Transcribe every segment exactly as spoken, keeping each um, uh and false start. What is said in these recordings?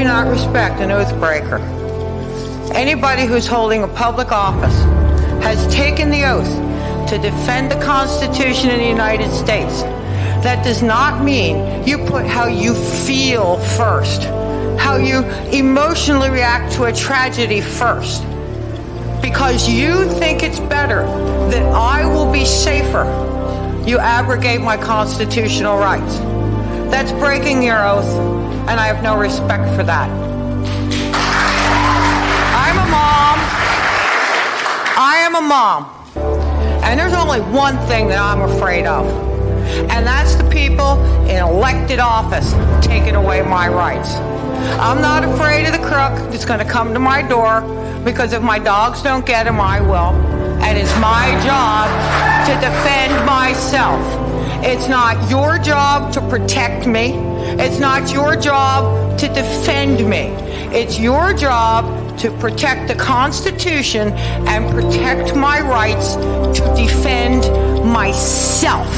not respect an oath breaker. Anybody who's holding a public office has taken the oath to defend the Constitution of the United States. That does not mean you put how you feel first, how you emotionally react to a tragedy first. Because you think it's better that I will be safer, you abrogate my constitutional rights. That's breaking your oath, and I have no respect for that. I'm a mom. I am a mom. And there's only one thing that I'm afraid of, and that's the people in elected office taking away my rights. I'm not afraid of the crook that's going to come to my door, because if my dogs don't get him, I will. And it's my job to defend myself. It's not your job to protect me. It's not your job to defend me. It's your job to protect the Constitution and protect my rights to defend myself.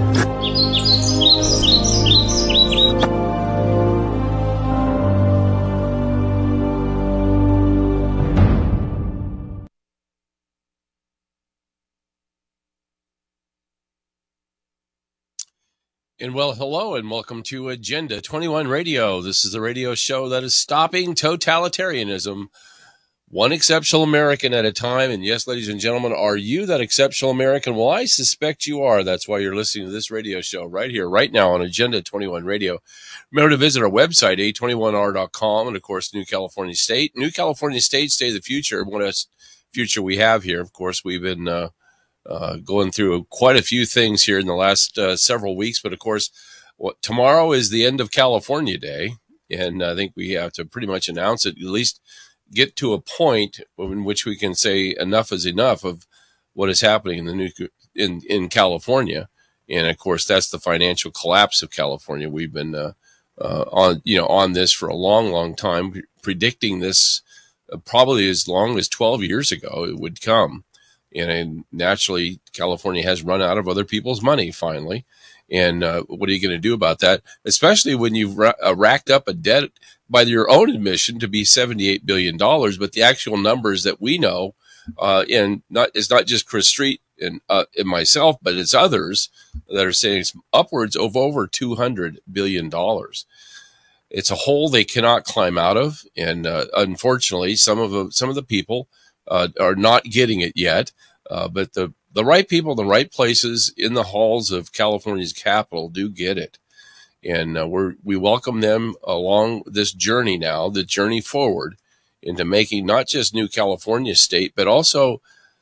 And well, hello and welcome to Agenda twenty-one Radio. This is the radio show that is stopping totalitarianism, one exceptional American at a time. And yes, ladies and gentlemen, are you that exceptional American? Well, I suspect you are. That's why you're listening to this radio show right here, right now on Agenda twenty-one Radio. Remember to visit our website, A twenty-one R dot com, and of course, New California State. New California State, State of the Future, what a future we have here. Of course, we've been uh, Uh, going through quite a few things here in the last uh, several weeks. But of course, what, tomorrow is the end of California Day. And I think we have to pretty much announce it, at least get to a point in which we can say enough is enough of what is happening in the new, in, in California. And of course, that's the financial collapse of California. We've been uh, uh, on, you know, on this for a long, long time, predicting this uh, probably as long as twelve years ago it would come. And naturally, California has run out of other people's money finally. And uh, what are you going to do about that? Especially when you've ra- uh, racked up a debt by your own admission to be seventy-eight billion dollars. But the actual numbers that we know, uh, and not it's not just Chris Street and, uh, and myself, but it's others that are saying it's upwards of over two hundred billion dollars. It's a hole they cannot climb out of. And uh, unfortunately, some of the, some of the people Uh, are not getting it yet, uh, but the, the right people, the right places in the halls of California's capital do get it. And uh, we're, we welcome them along this journey now, the journey forward into making not just New California State, but also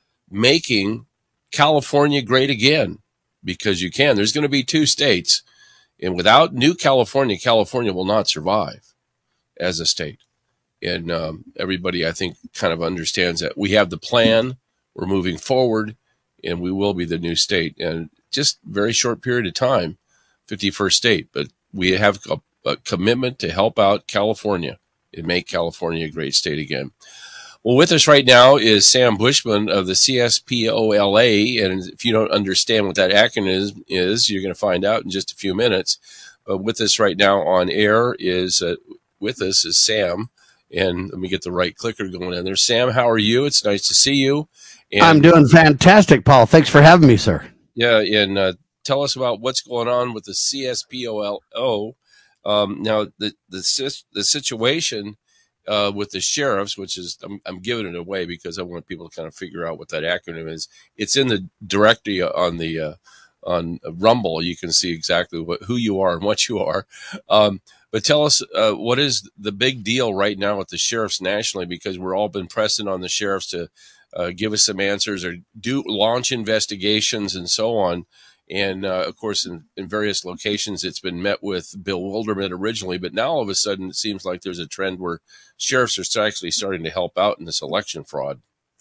making California great again, because you can. There's going to be two states, and without New California, California will not survive as a state. And um, everybody, I think, kind of understands that we have the plan, we're moving forward, and we will be the new state. And just a very short period of time, fifty-first state, but we have a, a commitment to help out California and make California a great state again. Well, with us right now is Sam Bushman of the C S P O L A, and if you don't understand what that acronym is, you're going to find out in just a few minutes. But with us right now on air is, uh, with us is Sam. And let me get the right clicker going in there. Sam, how are you? It's nice to see you. And, I'm doing fantastic, Paul. Thanks for having me, sir. Yeah, and uh, tell us about what's going on with the C S P O L O. Um, now, the the the situation uh, with the sheriffs, which is I'm, I'm giving it away because I want people to kind of figure out what that acronym is. It's in the directory on the uh, on Rumble. You can see exactly what who you are and what you are. Um, But tell us, uh, what is the big deal right now with the sheriffs nationally? Because we're all been pressing on the sheriffs to uh, give us some answers or do launch investigations and so on. And uh, of course, in, in various locations, it's been met with bewilderment originally, but now all of a sudden it seems like there's a trend where sheriffs are actually starting to help out in this election fraud.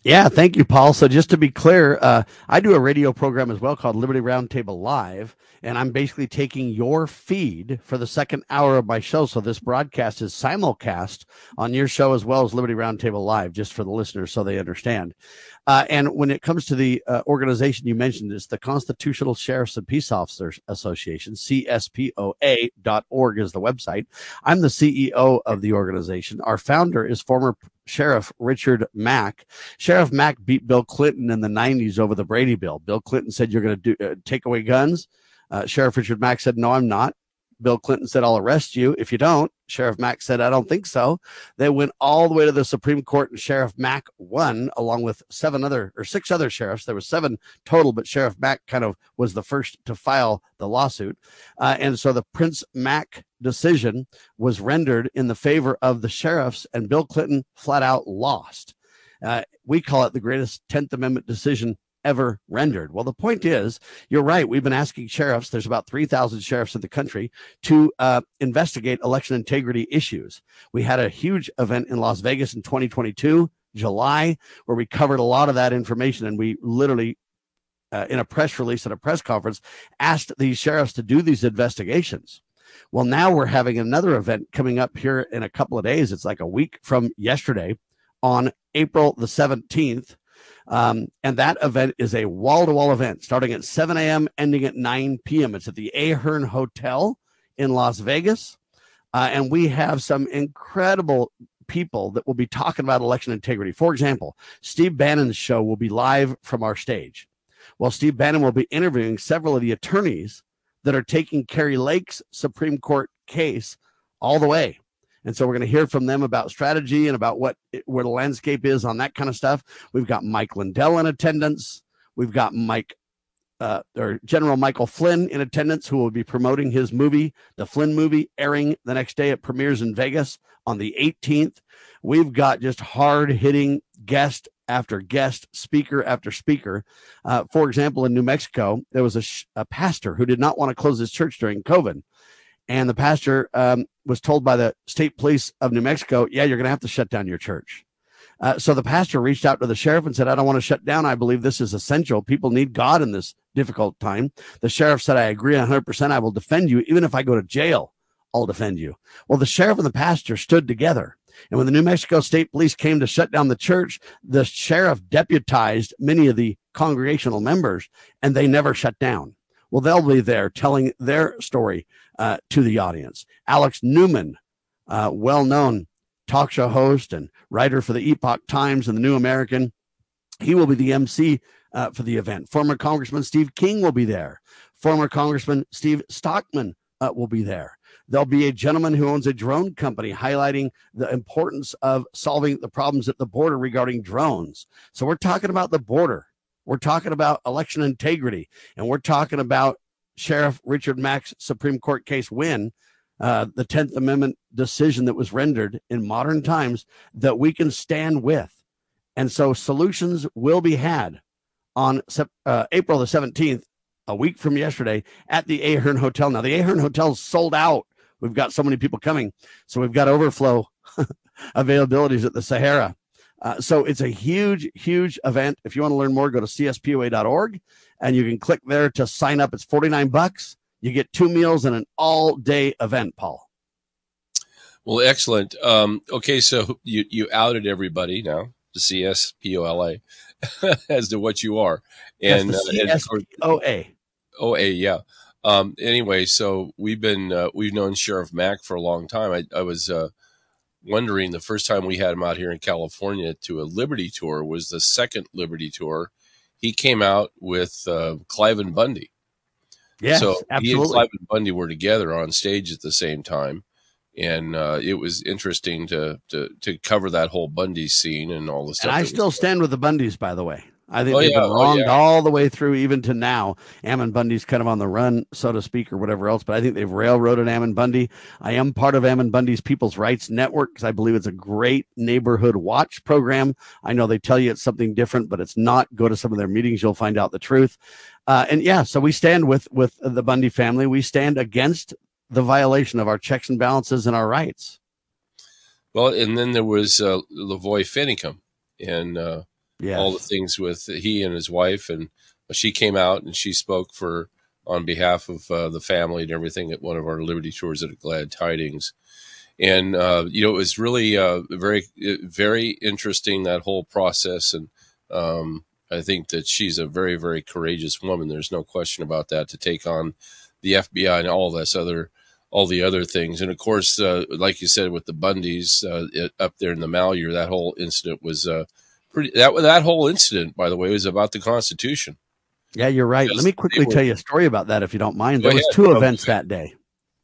Yeah, thank you, Paul. So just to be clear, uh, I do a radio program as well called Liberty Roundtable Live, and I'm basically taking your feed for the second hour of my show. So this broadcast is simulcast on your show as well as Liberty Roundtable Live, just for the listeners so they understand. Uh, and when it comes to the uh, organization you mentioned, it's the Constitutional Sheriffs and Peace Officers Association, C S P O A dot org is the website. I'm the C E O of the organization. Our founder is former Sheriff Richard Mack. Sheriff Mack beat Bill Clinton in the nineties over the Brady bill. Bill Clinton said, you're going to do uh, take away guns. Uh, Sheriff Richard Mack said, no, I'm not. Bill Clinton said, I'll arrest you if you don't. Sheriff Mack said, I don't think so. They went all the way to the Supreme Court, and Sheriff Mack won, along with seven other or six other sheriffs. There was seven total, but Sheriff Mack kind of was the first to file the lawsuit. Uh, and so the Prince Mack decision was rendered in the favor of the sheriffs, and Bill Clinton flat out lost. Uh, we call it the greatest tenth Amendment decision ever rendered. Well, the point is, you're right. We've been asking sheriffs, there's about three thousand sheriffs in the country, to uh, investigate election integrity issues. We had a huge event in Las Vegas in twenty twenty-two, July, where we covered a lot of that information, and we literally, uh, in a press release at a press conference, asked these sheriffs to do these investigations. Well, now we're having another event coming up here in a couple of days. It's like a week from yesterday on April the seventeenth. Um, and that event is a wall-to-wall event starting at seven a.m., ending at nine p.m. It's at the Ahern Hotel in Las Vegas. Uh, and we have some incredible people that will be talking about election integrity. For example, Steve Bannon's show will be live from our stage. Well, Steve Bannon will be interviewing several of the attorneys that are taking Kari Lake's Supreme Court case all the way. And so we're going to hear from them about strategy and about what where the landscape is on that kind of stuff. We've got Mike Lindell in attendance. We've got Mike uh, or General Michael Flynn in attendance, who will be promoting his movie, the Flynn movie, airing the next day. It premieres in Vegas on the eighteenth. We've got just hard-hitting guest after guest, speaker after speaker. Uh, for example, in New Mexico, there was a, sh- a pastor who did not want to close his church during COVID. And the pastor um, was told by the state police of New Mexico, yeah, you're going to have to shut down your church. Uh, so the pastor reached out to the sheriff and said, I don't want to shut down. I believe this is essential. People need God in this difficult time. The sheriff said, I agree one hundred percent. I will defend you. Even if I go to jail, I'll defend you. Well, the sheriff and the pastor stood together. And when the New Mexico State Police came to shut down the church, the sheriff deputized many of the congregational members, and they never shut down. Well, they'll be there telling their story uh, to the audience. Alex Newman, uh, well-known talk show host and writer for the Epoch Times and the New American, he will be the M C uh, for the event. Former Congressman Steve King will be there. Former Congressman Steve Stockman uh, will be there. There'll be a gentleman who owns a drone company highlighting the importance of solving the problems at the border regarding drones. So we're talking about the border. We're talking about election integrity, and we're talking about Sheriff Richard Mack's Supreme Court case win, uh, the tenth Amendment decision that was rendered in modern times that we can stand with. And so solutions will be had on uh, April the seventeenth, a week from yesterday, at the Ahern Hotel. Now, the Ahern Hotel is sold out. We've got so many people coming, so we've got overflow availabilities at the Sahara. Uh, so it's a huge, huge event. If you want to learn more, go to C S P O A dot org, and you can click there to sign up. It's forty-nine bucks. You get two meals and an all-day event, Paul. Well, excellent. Um, okay, so you, you outed everybody now, the C S P O L A, as to what you are. And That's the C S P O A. Uh, O A, yeah. Um, anyway, so we've been uh, we've known Sheriff Mack for a long time. I, I was uh, wondering, the first time we had him out here in California to a Liberty tour was the second Liberty tour. He came out with uh, Cliven Bundy. Yes, so absolutely. He and Cliven Bundy were together on stage at the same time, and uh, it was interesting to, to to cover that whole Bundy scene and all the stuff. And I still was- stand with the Bundys, by the way. I think oh, they've yeah. been wronged oh, yeah. all the way through, even to now. Ammon Bundy's kind of on the run, so to speak, or whatever else. But I think they've railroaded Ammon Bundy. I am part of Ammon Bundy's People's Rights Network because I believe it's a great neighborhood watch program. I know they tell you it's something different, but it's not. Go to some of their meetings. You'll find out the truth. Uh, and, yeah, so we stand with, with the Bundy family. We stand against the violation of our checks and balances and our rights. Well, and then there was uh, Lavoy Finicum. And uh, Yes. all the things with he and his wife, and she came out and she spoke for on behalf of uh, the family and everything at one of our Liberty tours at Glad Tidings. And, uh, you know, it was really uh, very, very interesting, that whole process. And um, I think that she's a very, very courageous woman. There's no question about that, to take on the F B I and all this other, all the other things. And of course, uh, like you said, with the Bundys uh, it, up there in the Malheur, that whole incident was uh, pretty, that, that whole incident, by the way, was about the Constitution. Yeah, you're right. Because Let me quickly were, tell you a story about that, if you don't mind. There was ahead, two bro. events that day.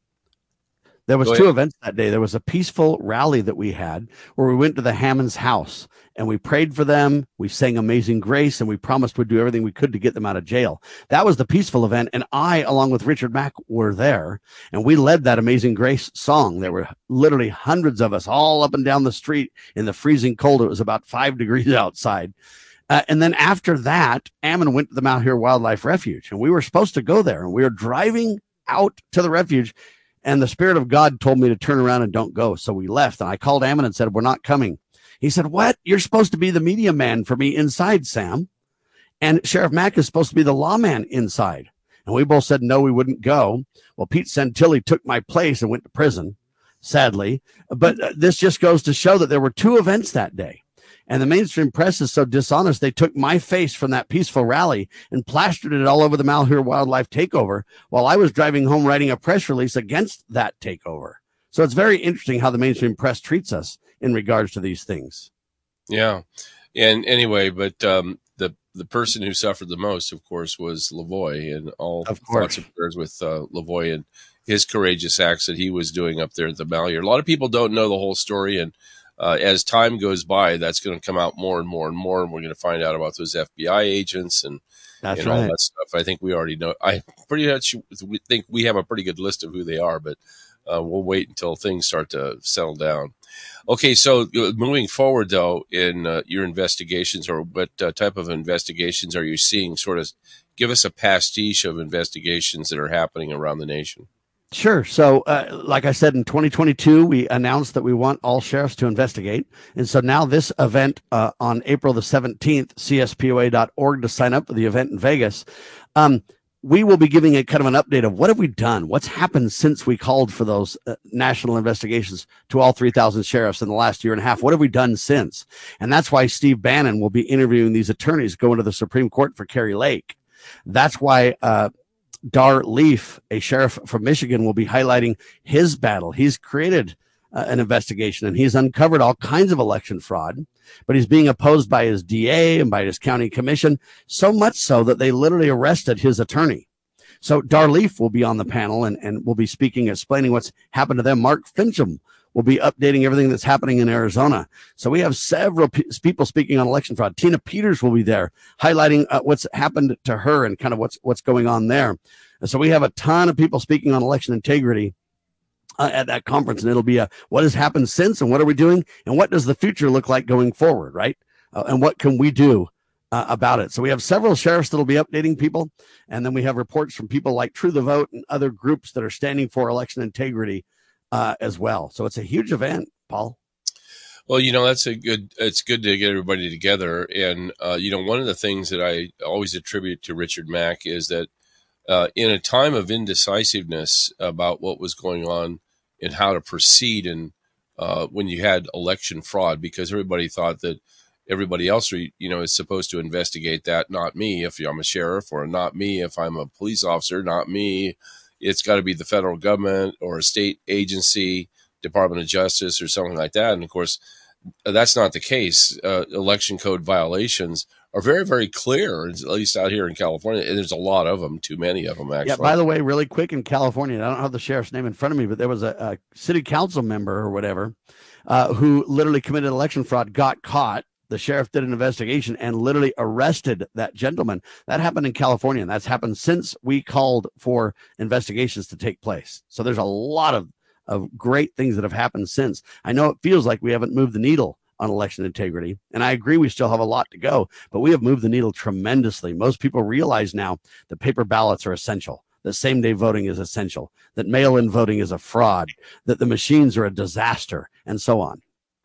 There was Go two ahead. events that day. There was a peaceful rally that we had where we went to the Hammonds' house and we prayed for them. We sang Amazing Grace, and we promised we'd do everything we could to get them out of jail. That was the peaceful event. And I, along with Richard Mack, were there, and we led that Amazing Grace song. There were literally hundreds of us all up and down the street in the freezing cold. It was about five degrees outside. Uh, and then after that, Ammon went to the Malheur Wildlife Refuge, and we were supposed to go there, and we were driving out to the refuge, and the Spirit of God told me to turn around and don't go. So we left, and I called Ammon and said, we're not coming. He said, what? You're supposed to be the media man for me inside, Sam. And Sheriff Mack is supposed to be the lawman inside. And we both said, no, we wouldn't go. Well, Pete Santilli took my place and went to prison, sadly. But uh, this just goes to show that there were two events that day. And the mainstream press is so dishonest. They took my face from that peaceful rally and plastered it all over the Malheur Wildlife takeover while I was driving home writing a press release against that takeover. So it's very interesting how the mainstream press treats us in regards to these things. Yeah. And anyway, but um, the the person who suffered the most, of course, was Lavoie, and all Of course. thoughts and prayers with uh, Lavoie and his courageous acts that he was doing up there at the Malheur. A lot of people don't know the whole story, and Uh, as time goes by, that's going to come out more and more and more, and we're going to find out about those F B I agents and, That's and right. all that stuff. I think we already know. I pretty much we think we have a pretty good list of who they are, but uh, we'll wait until things start to settle down. Okay, so uh, moving forward, though, in uh, your investigations, or what uh, type of investigations are you seeing? Sort of give us a pastiche of investigations that are happening around the nation. Sure. So, uh, like I said, in twenty twenty-two, we announced that we want all sheriffs to investigate. And so now this event uh, on April the seventeenth, C S P O A dot org to sign up for the event in Vegas. Um, we will be giving a kind of an update of what have we done? What's happened since we called for those uh, national investigations to all three thousand sheriffs in the last year and a half? What have we done since? And that's why Steve Bannon will be interviewing these attorneys going to the Supreme Court for Kerry Lake. That's why, uh, Dar Leaf, a sheriff from Michigan, will be highlighting his battle. He's created uh, an investigation, and he's uncovered all kinds of election fraud, but he's being opposed by his D A and by his county commission, so much so that they literally arrested his attorney. So Dar Leaf will be on the panel and, and will be speaking, explaining what's happened to them. Mark Fincham will be updating everything that's happening in Arizona. So we have several pe- people speaking on election fraud. Tina Peters will be there highlighting uh, what's happened to her and kind of what's what's going on there. And so we have a ton of people speaking on election integrity uh, at that conference, and it'll be a what has happened since, and what are we doing, and what does the future look like going forward, right? Uh, and what can we do uh, about it? So we have several sheriffs that'll be updating people, and then we have reports from people like True the Vote and other groups that are standing for election integrity Uh, as well. So it's a huge event, Paul. Well, you know, that's a good, it's good to get everybody together. And, uh, you know, one of the things that I always attribute to Richard Mack is that uh, in a time of indecisiveness about what was going on and how to proceed, and uh, when you had election fraud, because everybody thought that everybody else, you know, is supposed to investigate that, not me if I'm a sheriff, or not me if I'm a police officer, not me. It's got to be the federal government or a state agency, Department of Justice or something like that. And of course, that's not the case. Uh, election code violations are very, very clear, at least out here in California. And there's a lot of them, too many of them, actually. Yeah, by the way, really quick, in California, I don't have the sheriff's name in front of me, but there was a, a city council member or whatever uh, who literally committed election fraud, got caught. The sheriff did an investigation and literally arrested that gentleman. That happened in California, and that's happened since we called for investigations to take place. So there's a lot of, of great things that have happened since. I know it feels like we haven't moved the needle on election integrity, and I agree we still have a lot to go, but we have moved the needle tremendously. Most people realize now that paper ballots are essential, that same-day voting is essential, that mail-in voting is a fraud, that the machines are a disaster, and so on.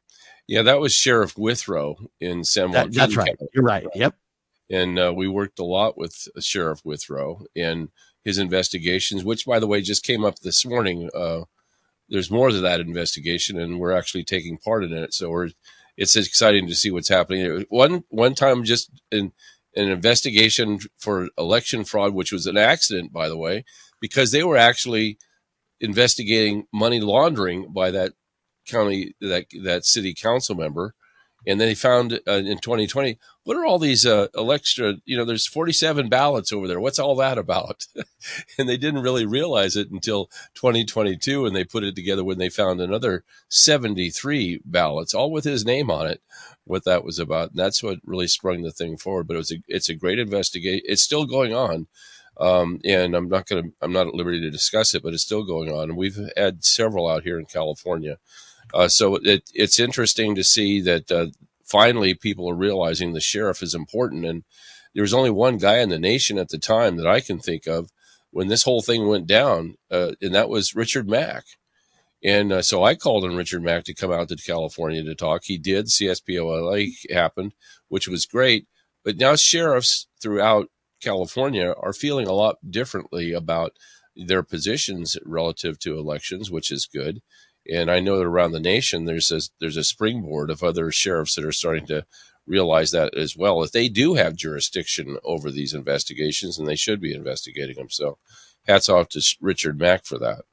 Yeah, that was Sheriff Withrow in San Joaquin. That, that's right. County. You're right. Yep. And uh, we worked a lot with Sheriff Withrow and his investigations, which, by the way, just came up this morning. Uh, there's more to that investigation, and we're actually taking part in it. So we're, it's exciting to see what's happening. One one time, just in an investigation for election fraud, which was an accident, by the way, because they were actually investigating money laundering by that county, that that city council member. And then he found uh, in twenty twenty, what are all these uh, extra, you know, there's forty-seven ballots over there. What's all that about? And they didn't really realize it until twenty twenty-two. And they put it together when they found another seventy-three ballots, all with his name on it, what that was about. And that's what really sprung the thing forward. But it was a, it's a great investigation. It's still going on. Um, and I'm not going to, I'm not at liberty to discuss it, but it's still going on. And we've had several out here in California. Uh, so it, it's interesting to see that uh, finally people are realizing the sheriff is important. And there was only one guy in the nation at the time that I can think of when this whole thing went down, uh, and that was Richard Mack. And uh, so I called on Richard Mack to come out to California to talk. He did. C S P O L A happened, which was great. But now sheriffs throughout California are feeling a lot differently about their positions relative to elections, which is good. And I know that around the nation, there's a, there's a springboard of other sheriffs that are starting to realize that as well, that they do have jurisdiction over these investigations, and they should be investigating them. So hats off to Richard Mack for that.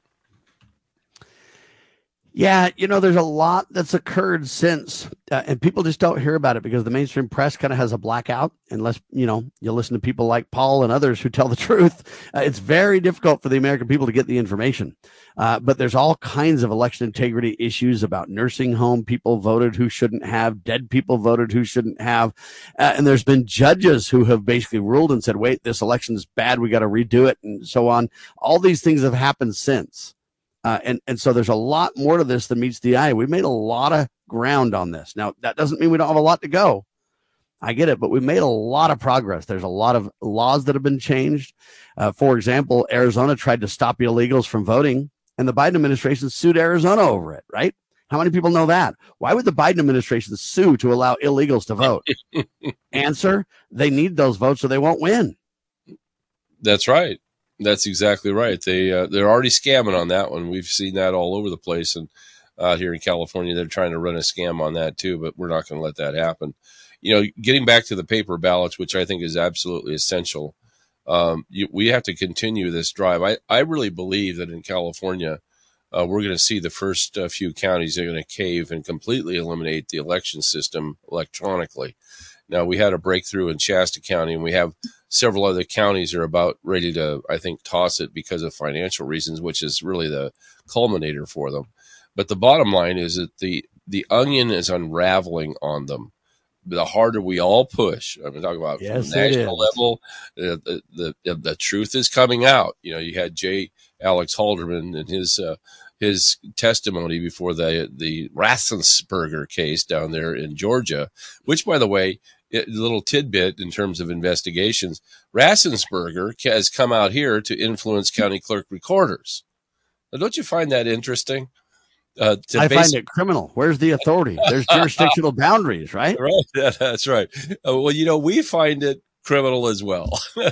Yeah, you know, there's a lot that's occurred since, uh, and people just don't hear about it because the mainstream press kind of has a blackout unless, you know, you listen to people like Paul and others who tell the truth. Uh, it's very difficult for the American people to get the information. Uh, but there's all kinds of election integrity issues about nursing home people voted who shouldn't have, dead people voted who shouldn't have. Uh, and there's been judges who have basically ruled and said, wait, this election is bad, we got to redo it, and so on. All these things have happened since. Uh, and, and so there's a lot more to this than meets the eye. We've made a lot of ground on this. Now, that doesn't mean we don't have a lot to go. I get it, but we've made a lot of progress. There's a lot of laws that have been changed. Uh, for example, Arizona tried to stop illegals from voting, and the Biden administration sued Arizona over it, right? How many people know that? Why would the Biden administration sue to allow illegals to vote? Answer, they need those votes or they won't win. That's right. That's exactly right. They, uh, they're already scamming on that one. We've seen that all over the place. And out here in California, they're trying to run a scam on that too, but we're not going to let that happen. You know, getting back to the paper ballots, which I think is absolutely essential. Um, you, we have to continue this drive. I, I really believe that in California, uh, we're going to see the first uh, few counties are going to cave and completely eliminate the election system electronically. Now, we had a breakthrough in Shasta County, and we have several other counties are about ready to, I think, toss it because of financial reasons, which is really the culminator for them. But the bottom line is that the, the onion is unraveling on them. The harder we all push, I'm talking about yes, from the national level, the, the, the, the truth is coming out. You know, you had J. Alex Halderman and his uh, his testimony before the the Raffensperger case down there in Georgia, which, by the way, a little tidbit in terms of investigations, Raffensperger has come out here to influence county clerk recorders. Now, don't you find that interesting? Uh, I find it criminal. Where's the authority? There's jurisdictional boundaries, right? Right. Yeah, that's right. Uh, well, you know, we find it criminal as well.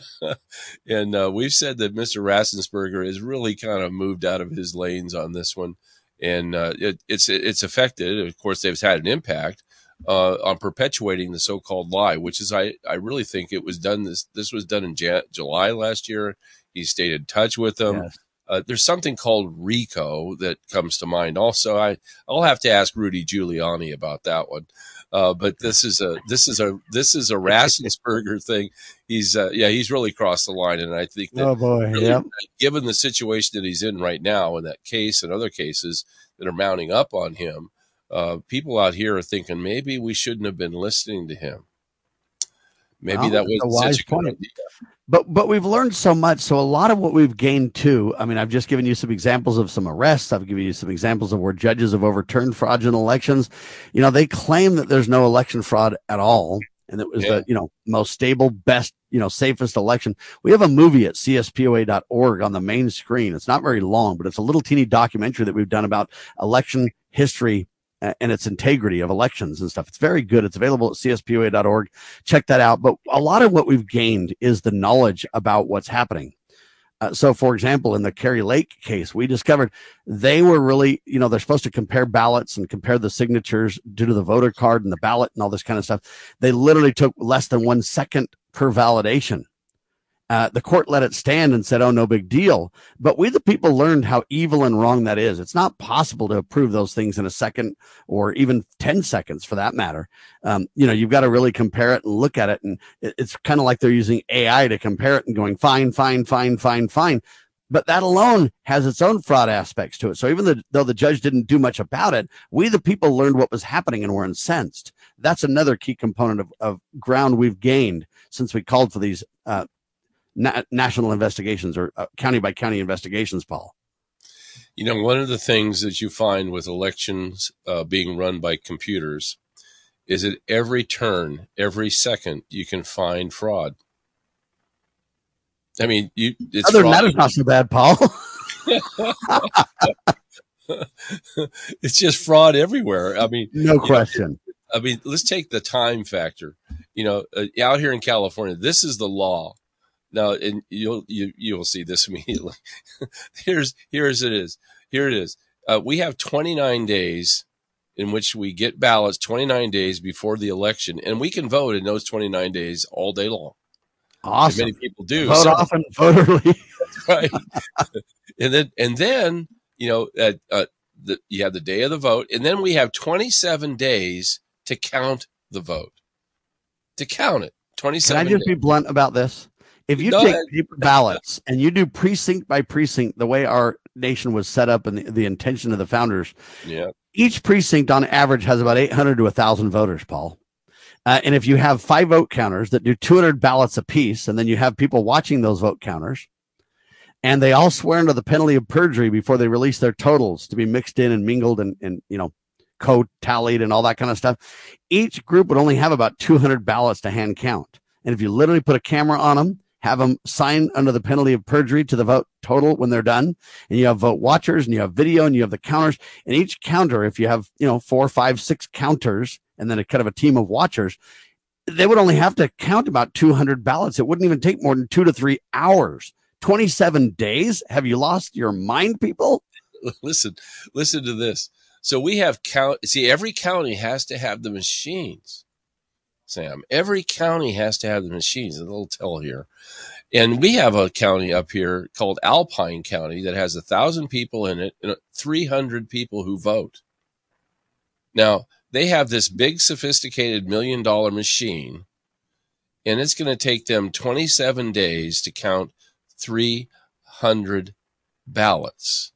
And uh, we've said that Mister Raffensperger has really kind of moved out of his lanes on this one. And uh, it, it's it's affected. Of course, they've had an impact uh, on perpetuating the so-called lie, which is, I, I really think it was done. This, this was done in Jan- July last year. He stayed in touch with them. Yes. Uh, there's something called RICO that comes to mind. Also, I, I'll have to ask Rudy Giuliani about that one. Uh, but this is a this is a this is a Raffensperger thing. He's uh, yeah, he's really crossed the line, and I think that oh boy, really, yep. given the situation that he's in right now, in that case and other cases that are mounting up on him, uh, people out here are thinking maybe we shouldn't have been listening to him. Maybe well, that was a wise such a good point. idea. But but we've learned so much. So a lot of what we've gained too, I mean, I've just given you some examples of some arrests. I've given you some examples of where judges have overturned fraudulent elections. You know, they claim that there's no election fraud at all. And it was yeah. the, you know, most stable, best, you know, safest election. We have a movie at C S P O A dot org on the main screen. It's not very long, but it's a little teeny documentary that we've done about election history uh, and its integrity of elections and stuff. It's very good. It's available at C S P O A dot org. Check that out. But a lot of what we've gained is the knowledge about what's happening. Uh, so, for example, in the Kari Lake case, we discovered they were really, you know, they're supposed to compare ballots and compare the signatures due to the voter card and the ballot and all this kind of stuff. They literally took less than one second per validation. Uh, the court let it stand and said, oh, no big deal. But we, the people, learned how evil and wrong that is. It's not possible to approve those things in a second or even ten seconds for that matter. Um, you know, you've got to really compare it and look at it. And it, it's kind of like they're using A I to compare it and going, fine, fine, fine, fine, fine. But that alone has its own fraud aspects to it. So even though, though the judge didn't do much about it, we, the people, learned what was happening and were incensed. That's another key component of, of ground we've gained since we called for these uh, Na- national investigations or uh, county by county investigations, Paul. You know, one of the things that you find with elections uh, being run by computers is at every turn, every second, you can find fraud. I mean, you. It's Other than that, it's not so bad, Paul. It's just fraud everywhere. I mean, no question. Know, I mean, let's take the time factor. You know, uh, out here in California, this is the law. Now, and you'll you you'll see this immediately. here's here's it is. Here it is. Uh, we have twenty-nine days in which we get ballots. twenty-nine days before the election, and we can vote in those twenty-nine days all day long. Awesome. And many people do. Vote so, often, vote early. Right. and then and then you know uh, uh, the, you have the day of the vote, and then we have twenty-seven days to count the vote. To count it, twenty-seven. Can I just days. be blunt about this? If you Go take ahead. paper ballots and you do precinct by precinct, the way our nation was set up and the, the intention of the founders, yeah, each precinct on average has about eight hundred to one thousand voters, Paul. Uh, and if you have five vote counters that do two hundred ballots apiece, and then you have people watching those vote counters, and they all swear under the penalty of perjury before they release their totals to be mixed in and mingled and, and you know, co-tallied and all that kind of stuff, each group would only have about two hundred ballots to hand count. And if you literally put a camera on them, have them sign under the penalty of perjury to the vote total when they're done, and you have vote watchers and you have video and you have the counters, and each counter, if you have, you know, four, five, six counters and then a kind of a team of watchers, they would only have to count about two hundred ballots. It wouldn't even take more than two to three hours. twenty-seven days? Have you lost your mind, people? Listen, listen to this. So we have count. See, every county has to have the machines. Sam, every county has to have the machines. A little tell here. And we have a county up here called Alpine County that has a thousand people in it and three hundred people who vote. Now, they have this big, sophisticated million dollar machine, and it's going to take them twenty-seven days to count three hundred ballots.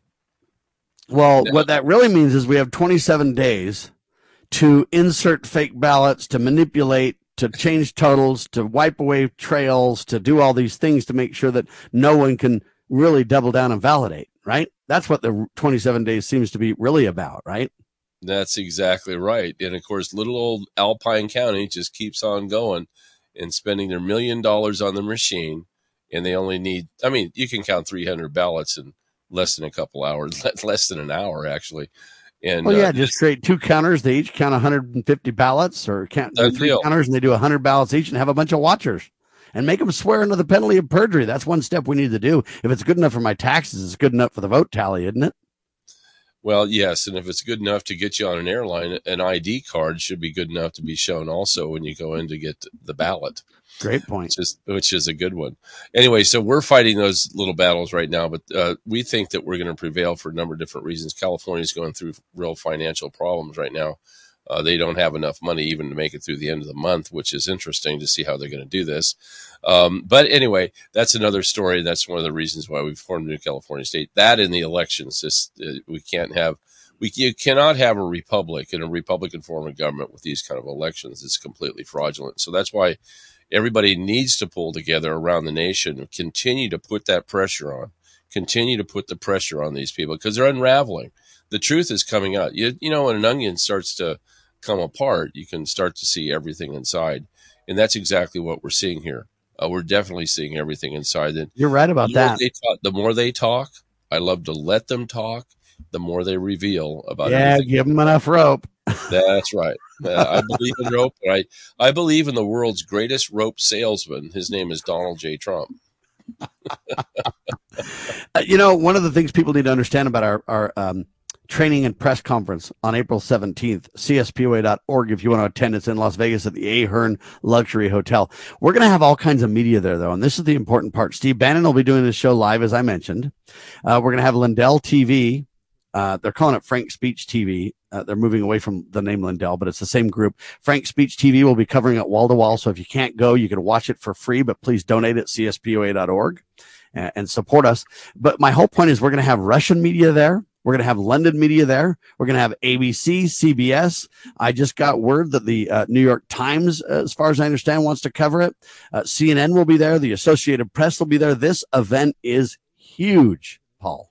Well, now, what that really means is we have twenty-seven days to insert fake ballots, to manipulate, to change totals, to wipe away trails, to do all these things to make sure that no one can really double down and validate, right? That's what the twenty-seven days seems to be really about, right? That's exactly right. And of course, little old Alpine County just keeps on going and spending their million dollars on the machine. And they only need, I mean, you can count three hundred ballots in less than a couple hours, less than an hour, actually. And, well, yeah, uh, just create two counters. They each count one hundred fifty ballots, or count three deal. counters, and they do one hundred ballots each and have a bunch of watchers and make them swear under the penalty of perjury. That's one step we need to do. If it's good enough for my taxes, it's good enough for the vote tally, isn't it? Well, yes. And if it's good enough to get you on an airline, an I D card should be good enough to be shown also when you go in to get the ballot. Great point. Which is, which is a good one. Anyway, so we're fighting those little battles right now, but uh, we think that we're going to prevail for a number of different reasons. California is going through real financial problems right now. Uh, they don't have enough money even to make it through the end of the month, which is interesting to see how they're going to do this. Um, but anyway, that's another story. That's one of the reasons why we've formed a new California state. That in the elections, this, uh, we can't have, we you cannot have a republic and a Republican form of government with these kind of elections. It's completely fraudulent. So that's why everybody needs to pull together around the nation and continue to put that pressure on, continue to put the pressure on these people because they're unraveling. The truth is coming out. You, you know, when an onion starts to come apart, you can start to see everything inside. And that's exactly what we're seeing here. Uh, we're definitely seeing everything inside. And you're right about the more that. They talk, the more they talk, I love to let them talk, the more they reveal about yeah, everything. give them enough rope. That's right. Uh, I believe in rope. I, I believe in the world's greatest rope salesman. His name is Donald J. Trump. You know, one of the things people need to understand about our, our um, training and press conference on April seventeenth, C S P O A dot org, if you want to attend. It's in Las Vegas at the Ahern Luxury Hotel. We're going to have all kinds of media there, though, and this is the important part. Steve Bannon will be doing this show live, as I mentioned. Uh, we're going to have Lindell T V. Uh, they're calling it Frank Speech T V. Uh, they're moving away from the name Lindell, but it's the same group. Frank Speech T V will be covering it wall to wall. So if you can't go, you can watch it for free, but please donate at C S P O A dot org and, and support us. But my whole point is we're going to have Russian media there. We're going to have London media there. We're going to have A B C, C B S. I just got word that the uh, New York Times, uh, as far as I understand, wants to cover it. Uh, C N N will be there. The Associated Press will be there. This event is huge, Paul.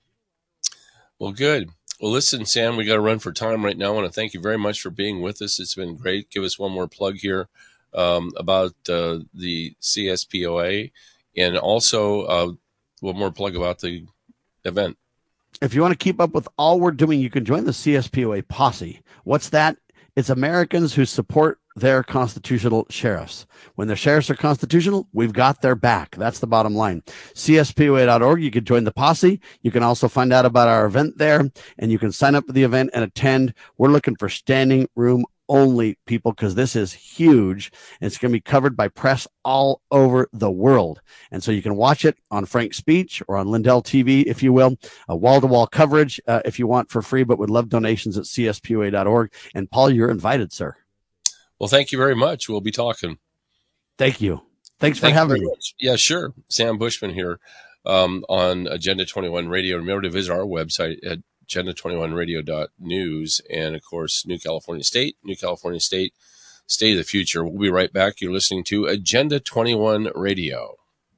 Well, good. Well, listen, Sam, we got to run for time right now. I want to thank you very much for being with us. It's been great. Give us one more plug here um, about uh, the C S P O A, and also uh, one more plug about the event. If you want to keep up with all we're doing, you can join the C S P O A posse. What's that? It's Americans who support their constitutional sheriffs. When the sheriffs are constitutional, we've got their back. That's the bottom line. C S P O A dot org. You can join the posse. You can also find out about our event there, and you can sign up for the event and attend. We're looking for standing room only people because this is huge. It's going to be covered by press all over the world. And so you can watch it on Frank Speech or on Lindell T V, if you will, a wall-to-wall coverage uh, if you want for free, but would love donations at C S P O A dot org. And Paul, you're invited, sir. Well, thank you very much. We'll be talking. Thank you. Thanks for Thank having me. Much. Yeah, sure. Sam Bushman here um, on Agenda twenty-one Radio. Remember to visit our website at agenda twenty-one radio dot news, and, of course, New California State, New California State, State of the Future. We'll be right back. You're listening to Agenda twenty-one Radio.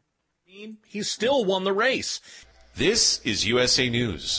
He still won the race. This is U S A News.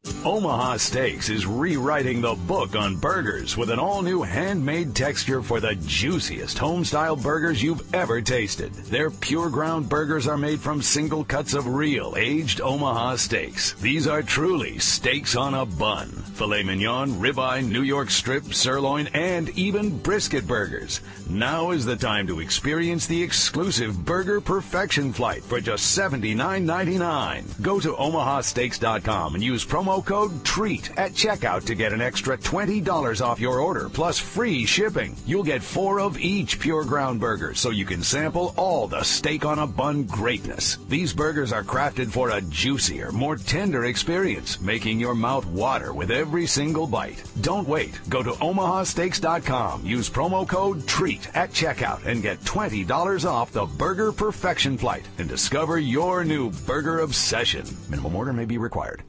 Omaha Steaks is rewriting the book on burgers with an all-new handmade texture for the juiciest home-style burgers you've ever tasted. Their pure ground burgers are made from single cuts of real aged Omaha steaks. These are truly steaks on a bun. Filet mignon, ribeye, New York strip, sirloin, and even brisket burgers. Now is the time to experience the exclusive Burger Perfection Flight for just seventy-nine ninety-nine. Go to omaha steaks dot com and use promo code TREAT at checkout to get an extra twenty dollars off your order plus free shipping. You'll get four of each pure ground burger so you can sample all the steak on a bun greatness. These burgers are crafted for a juicier, more tender experience, making your mouth water with every single bite. Don't wait. Go to omaha steaks dot com. Use promo code TREAT at checkout and get twenty dollars off the Burger Perfection Flight and discover your new burger obsession. Minimum order may be required.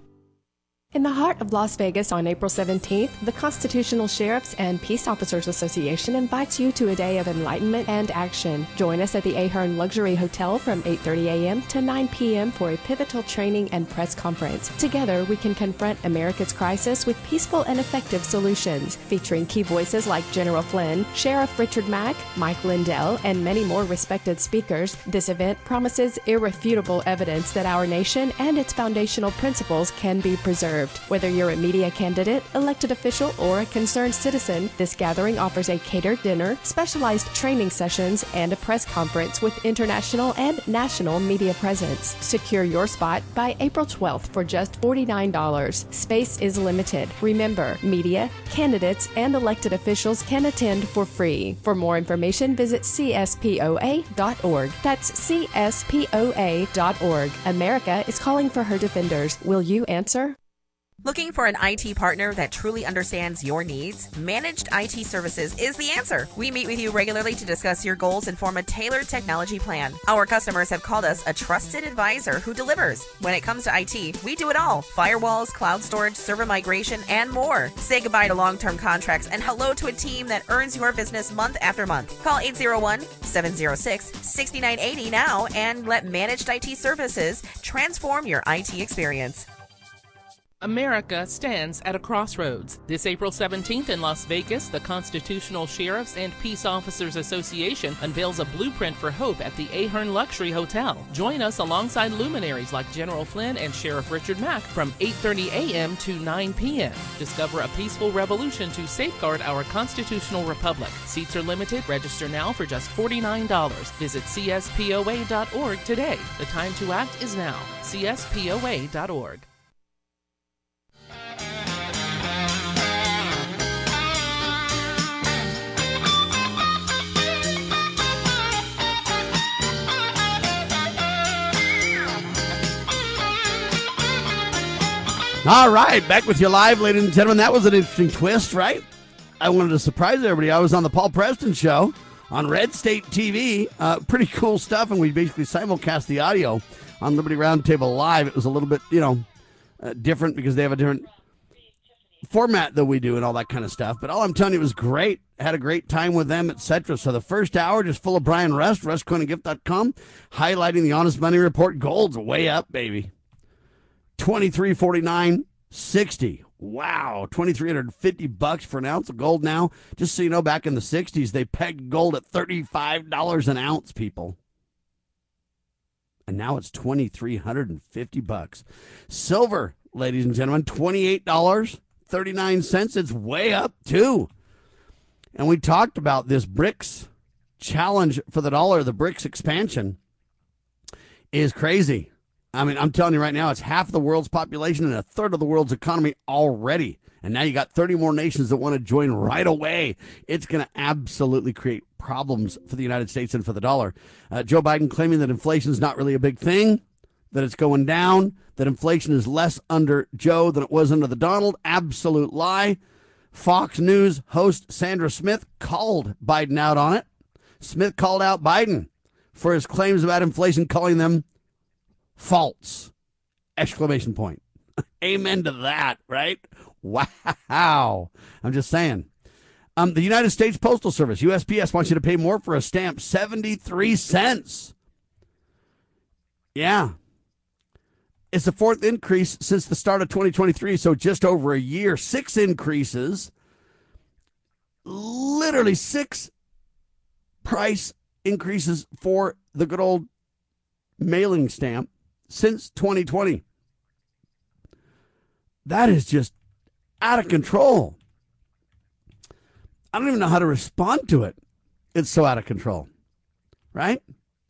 In the heart of Las Vegas on April seventeenth, the Constitutional Sheriffs and Peace Officers Association invites you to a day of enlightenment and action. Join us at the Ahern Luxury Hotel from eight thirty a.m. to nine p.m. for a pivotal training and press conference. Together, we can confront America's crisis with peaceful and effective solutions, featuring key voices like General Flynn, Sheriff Richard Mack, Mike Lindell, and many more respected speakers. This event promises irrefutable evidence that our nation and its foundational principles can be preserved. Whether you're a media candidate, elected official, or a concerned citizen, this gathering offers a catered dinner, specialized training sessions, and a press conference with international and national media presence. Secure your spot by April twelfth for just forty-nine dollars. Space is limited. Remember, media, candidates, and elected officials can attend for free. For more information, visit C S P O A dot org. That's C S P O A dot org. America is calling for her defenders. Will you answer? Looking for an I T partner that truly understands your needs? Managed I T Services is the answer. We meet with you regularly to discuss your goals and form a tailored technology plan. Our customers have called us a trusted advisor who delivers. When it comes to I T, we do it all. Firewalls, cloud storage, server migration, and more. Say goodbye to long-term contracts and hello to a team that earns your business month after month. Call eight zero one, seven zero six, six nine eight zero now and let Managed I T Services transform your I T experience. America stands at a crossroads. This April seventeenth in Las Vegas, the Constitutional Sheriffs and Peace Officers Association unveils a blueprint for hope at the Ahern Luxury Hotel. Join us alongside luminaries like General Flynn and Sheriff Richard Mack from eight thirty a.m. to nine p.m. Discover a peaceful revolution to safeguard our constitutional republic. Seats are limited. Register now for just forty-nine dollars. Visit C S P O A dot org today. The time to act is now. C S P O A dot org. All right, back with you live, ladies and gentlemen. That was an interesting twist, right? I wanted to surprise everybody. I was on the Paul Preston Show on Red State T V. Uh, pretty cool stuff, and we basically simulcast the audio on Liberty Roundtable Live. It was a little bit, you know, uh, different because they have a different format than we do and all that kind of stuff. But all I'm telling you, it was great. Had a great time with them, et cetera. So the first hour just full of Brian Rust, russ coin and gift dot com, highlighting the Honest Money Report. Gold's way up, baby. twenty-three forty-nine sixty. Wow, twenty-three fifty bucks for an ounce of gold now. Just so you know, back in the sixties, they pegged gold at thirty-five dollars an ounce, people. And now it's twenty-three fifty bucks. Silver, ladies and gentlemen, twenty-eight dollars and thirty-nine cents. It's way up, too. And we talked about this BRICS challenge for the dollar. The BRICS expansion is crazy. I mean, I'm telling you right now, it's half the world's population and a third of the world's economy already. And now you got thirty more nations that want to join right away. It's going to absolutely create problems for the United States and for the dollar. Uh, Joe Biden claiming that inflation is not really a big thing, that it's going down, that inflation is less under Joe than it was under the Donald. Absolute lie. Fox News host Sandra Smith called Biden out on it. Smith called out Biden for his claims about inflation, calling them false! Exclamation point. Amen to that, right? Wow. I'm just saying. Um, the United States Postal Service, U S P S, wants you to pay more for a stamp, seventy-three cents. Yeah. It's the fourth increase since the start of twenty twenty-three, so just over a year. Six increases. Literally six price increases for the good old mailing stamp since twenty twenty. That is just out of control. I don't even know how to respond to it. It's so out of control, right?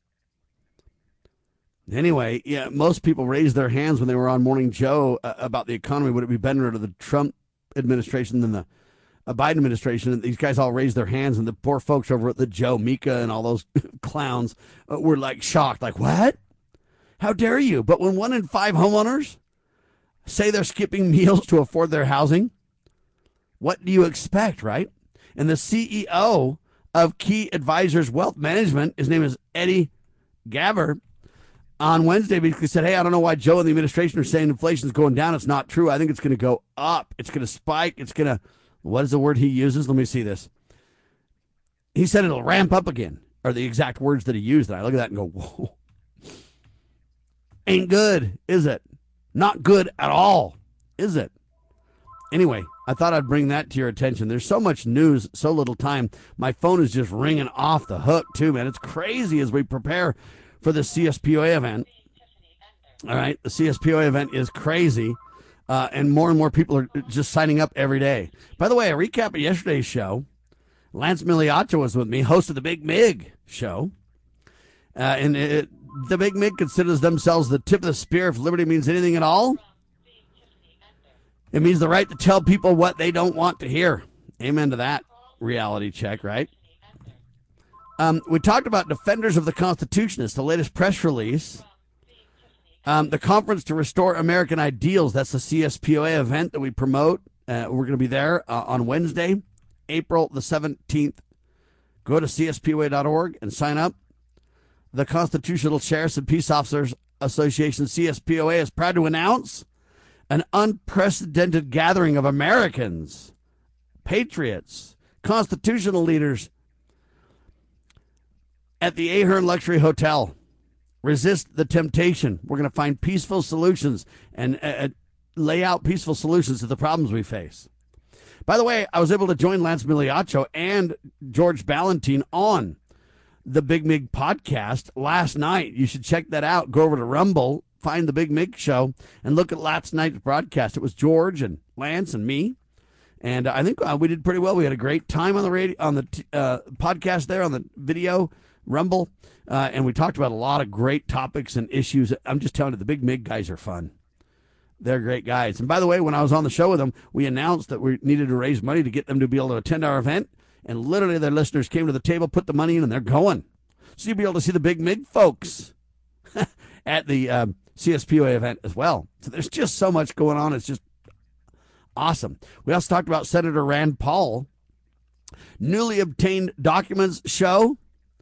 Anyway, yeah, most people raised their hands when they were on Morning Joe uh, about the economy. Would it be better under the Trump administration than the uh, Biden administration? And these guys all raised their hands, and the poor folks over at the Joe, Mika, and all those clowns uh, were like shocked, like, what? How dare you? But when one in five homeowners say they're skipping meals to afford their housing, what do you expect, right? And the C E O of Key Advisors Wealth Management, his name is Eddie Gaver, on Wednesday basically said, hey, I don't know why Joe and the administration are saying inflation is going down. It's not true. I think it's going to go up. It's going to spike. It's going to, what is the word he uses? Let me see this. He said it'll ramp up again, are the exact words that he used. And I look at that and go, whoa. Ain't good, is it? Not good at all, is it? Anyway, I thought I'd bring that to your attention. There's so much news, so little time. My phone is just ringing off the hook, too, man. It's crazy as we prepare for the C S P O A event. All right, the C S P O A event is crazy, uh, and more and more people are just signing up every day. By the way, a recap of yesterday's show. Lance Miliaccio was with me, host of the Big Mig show. Uh, and it, the Big Mig considers themselves the tip of the spear if liberty means anything at all. It means the right to tell people what they don't want to hear. Amen to that reality check, right? Um, we talked about Defenders of the Constitution. It's the latest press release. Um, the Conference to Restore American Ideals. That's the C S P O A event that we promote. Uh, we're going to be there uh, on Wednesday, April the seventeenth. Go to C S P O A dot org and sign up. The Constitutional Sheriffs and Peace Officers Association, C S P O A, is proud to announce an unprecedented gathering of Americans, patriots, constitutional leaders at the Ahern Luxury Hotel. Resist the temptation. We're going to find peaceful solutions. And uh, lay out peaceful solutions to the problems we face. By the way, I was able to join Lance Migliaccio and George Ballantyne on the Big Mig podcast last night. You should check that out. Go over to Rumble, find the Big Mig show, and look at last night's broadcast. It was George and Lance and me, and I think uh, we did pretty well. We had a great time on the radio, on the t- uh, podcast there, on the video Rumble, uh, and we talked about a lot of great topics and issues. I'm just telling you, the Big Mig guys are fun. They're great guys. And by the way, when I was on the show with them, we announced that we needed to raise money to get them to be able to attend our event. And literally their listeners came to the table, put the money in, and they're going. So you'll be able to see the Big Mig folks at the um, C S P O A event as well. So there's just so much going on. It's just awesome. We also talked about Senator Rand Paul. Newly obtained documents show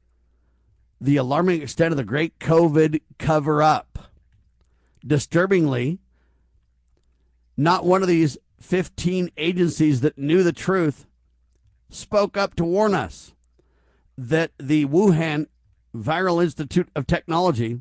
the alarming extent of the great COVID cover-up. Disturbingly, not one of these fifteen agencies that knew the truth spoke up to warn us that the Wuhan Viral Institute of Technology,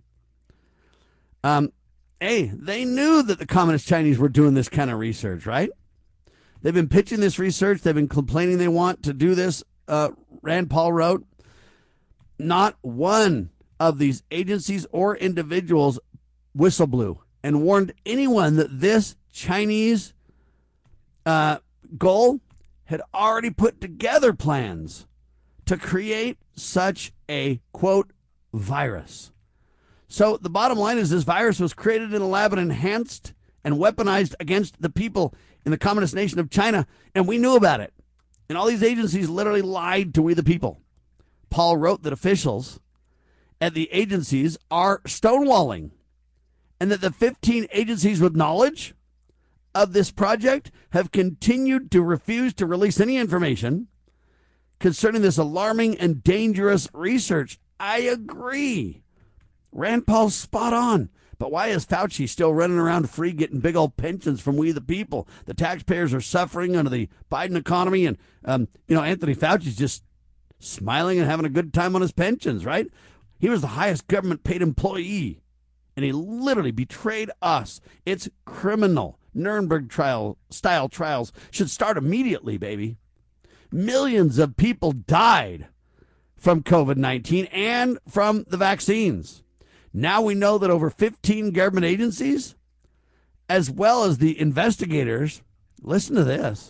um, hey, they knew that the Communist Chinese were doing this kind of research, right? They've been pitching this research. They've been complaining they want to do this. Uh, Rand Paul wrote, not one of these agencies or individuals whistleblew and warned anyone that this Chinese uh, goal had already put together plans to create such a, quote, virus. So the bottom line is this virus was created in a lab and enhanced and weaponized against the people in the communist nation of China, and we knew about it. And all these agencies literally lied to we the people. Paul wrote that officials at the agencies are stonewalling, and that the fifteen agencies with knowledge of this project have continued to refuse to release any information concerning this alarming and dangerous research. I agree. Rand Paul's spot on. But why is Fauci still running around free getting big old pensions from we the people? The taxpayers are suffering under the Biden economy, and, um, you know, Anthony Fauci's just smiling and having a good time on his pensions, right? He was the highest government paid employee, and he literally betrayed us. It's criminal. Nuremberg trial style trials should start immediately, baby. Millions of people died from COVID nineteen and from the vaccines. Now we know that over fifteen government agencies, as well as the investigators, listen to this.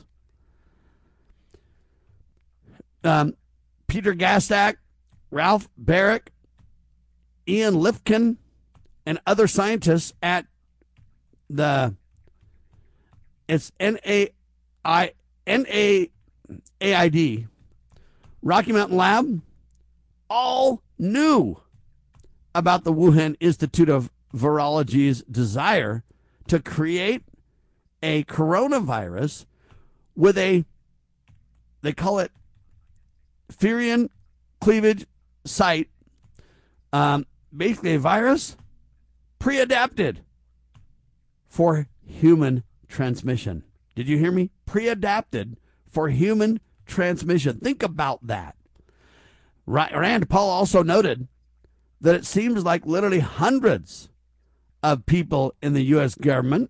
Um, Peter Gastak, Ralph Barrick, Ian Lifkin, and other scientists at the It's N A I N A A I D, Rocky Mountain Lab, all knew about the Wuhan Institute of Virology's desire to create a coronavirus with a, they call it furin cleavage site, um, basically a virus pre-adapted for human transmission. Did you hear me? Pre-adapted for human transmission. Think about that. Rand Paul also noted that it seems like literally hundreds of people in the U S government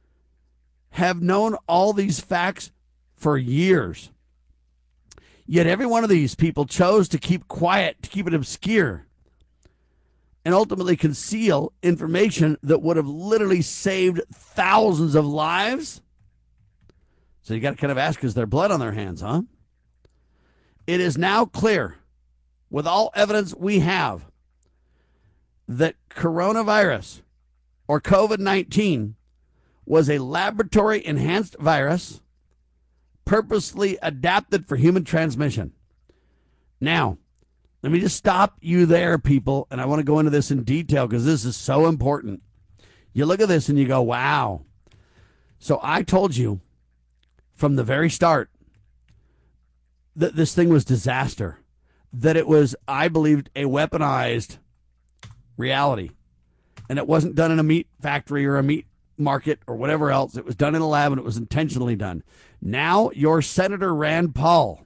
have known all these facts for years. Yet every one of these people chose to keep quiet, to keep it obscure, and ultimately conceal information that would have literally saved thousands of lives. So you got to kind of ask, is there blood on their hands, huh? It is now clear, with all evidence we have, that coronavirus, or COVID nineteen, was a laboratory-enhanced virus purposely adapted for human transmission. Now, let me just stop you there, people, and I want to go into this in detail because this is so important. You look at this and you go, wow. So I told you from the very start that this thing was disaster, that it was, I believed, a weaponized reality, and it wasn't done in a meat factory or a meat market or whatever else. It was done in a lab, and it was intentionally done. Now your Senator Rand Paul,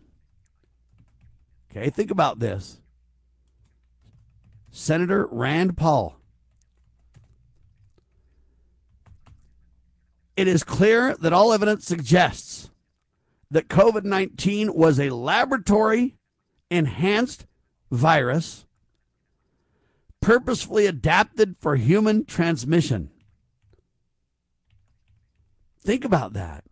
okay, think about this. Senator Rand Paul It is clear that all evidence suggests that COVID nineteen was a laboratory enhanced virus purposefully adapted for human transmission. Think about that.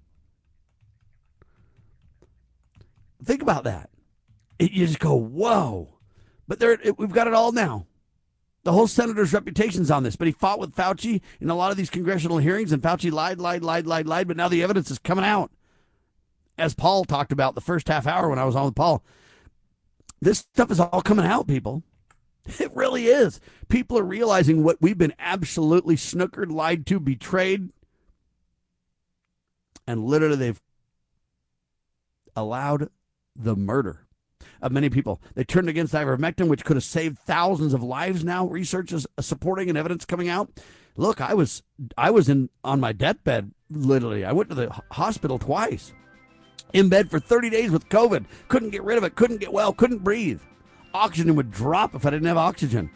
Think about that. It, you just go, whoa. But there, it, we've got it all now. The whole senator's reputation's on this. But he fought with Fauci in a lot of these congressional hearings, and Fauci lied, lied, lied, lied, lied. But now the evidence is coming out. As Paul talked about the first half hour when I was on with Paul, this stuff is all coming out, people. It really is. People are realizing what we've been absolutely snookered, lied to, betrayed. And literally they've allowed the murder of many people. They turned against ivermectin, which could have saved thousands of lives now. Research is supporting and evidence coming out. Look, I was I was in on my deathbed, literally. I went to the hospital twice. In bed for thirty days with COVID. Couldn't get rid of it. Couldn't get well. Couldn't breathe. Oxygen would drop if I didn't have oxygen.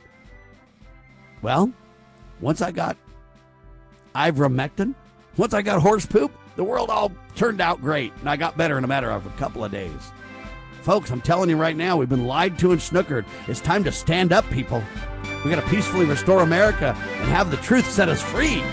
Well, once I got ivermectin, once I got horse poop, the world all turned out great, and I got better in a matter of a couple of days. Folks, I'm telling you right now, we've been lied to and snookered. It's time to stand up, people. We got to peacefully restore America and have the truth set us free.